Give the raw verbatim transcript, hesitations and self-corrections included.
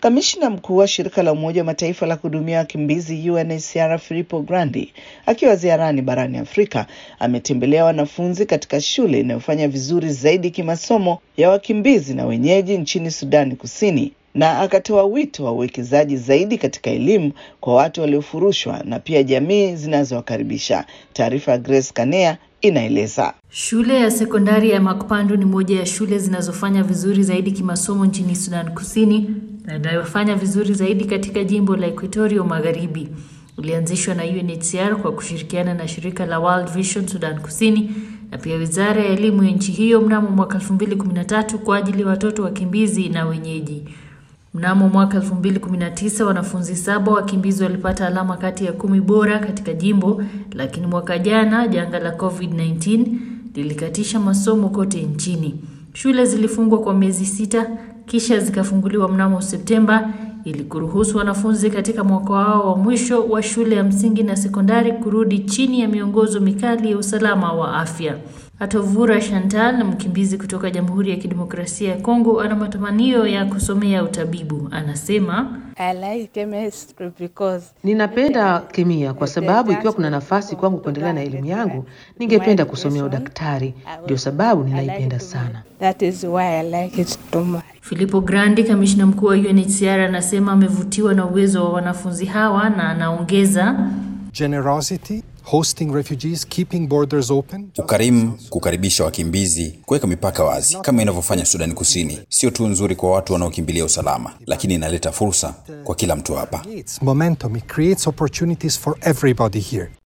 Kamishna mkuu wa shirika la Umoja wa Mataifa la kuhudumia wakimbizi U N H C R Filippo Grandi akiwa ziarani barani Afrika ametembelea wanafunzi katika shule inayofanya vizuri zaidi kimasomo ya wakimbizi na wenyeji nchini Sudani Kusini, na akatoa wito wa uwekezaji zaidi katika elimu kwa watu waliofurushwa na pia jamii zinazowakaribisha. Taarifa ya Grace Kanea inaeleza. Shule ya sekondari ya Makpandu ni moja ya shule zinazofanya vizuri zaidi kimasomo nchini Sudan Kusini na inayofanya vizuri zaidi katika jimbo la Equatoria Magharibi. Ulianzishwa na U N H C R kwa kushirikiana na shirika la World Vision Sudan Kusini na pia Wizara ya Elimu ya nchi hiyo mnamo mwaka elfu mbili kumi na tatu kwa ajili ya watoto wakimbizi na wenyeji. Mnamo mwaka elfu mbili kumi na tisa wanafunzi saba wakimbizi walipata alama kati ya kumi bora katika jimbo, lakini mwaka jana janga la COVID kumi na tisa lilikatisha masomo kote nchini. Shule zilifungwa kwa miezi sita kisha zikafunguliwa mnamo Septemba ili kuruhusu wanafunzi katika mwaka wao wa mwisho wa shule ya msingi na sekondari kurudi chini ya miongozo mikali ya usalama wa afya. Atovura Chantal, mkimbizi kutoka Jamhuri ya Kidemokrasia ya Kongo, ana matamanio ya kusomea utabibu. Anasema, I like chemistry because ninapenda kemia kwa sababu ikiwa kuna nafasi kwangu kuendelea na elimu yangu, ningependa kusomea udaktari. Ndio sababu ninaipenda sana. That is why I like it too much. Filippo Grandi, kamishna mkuu wa U N H C R, anasema amevutiwa na uwezo wa wanafunzi hawa na anaongeza, generosity, hosting refugees, keeping borders open. Ukarimu, kukaribisha wakimbizi, kuweka mipaka wazi kama inavyofanya Sudan Kusini, sio tu nzuri kwa watu wanaokimbilia usalama, lakini inaleta fursa kwa kila mtu hapa. Momentum, it creates opportunities for everybody here.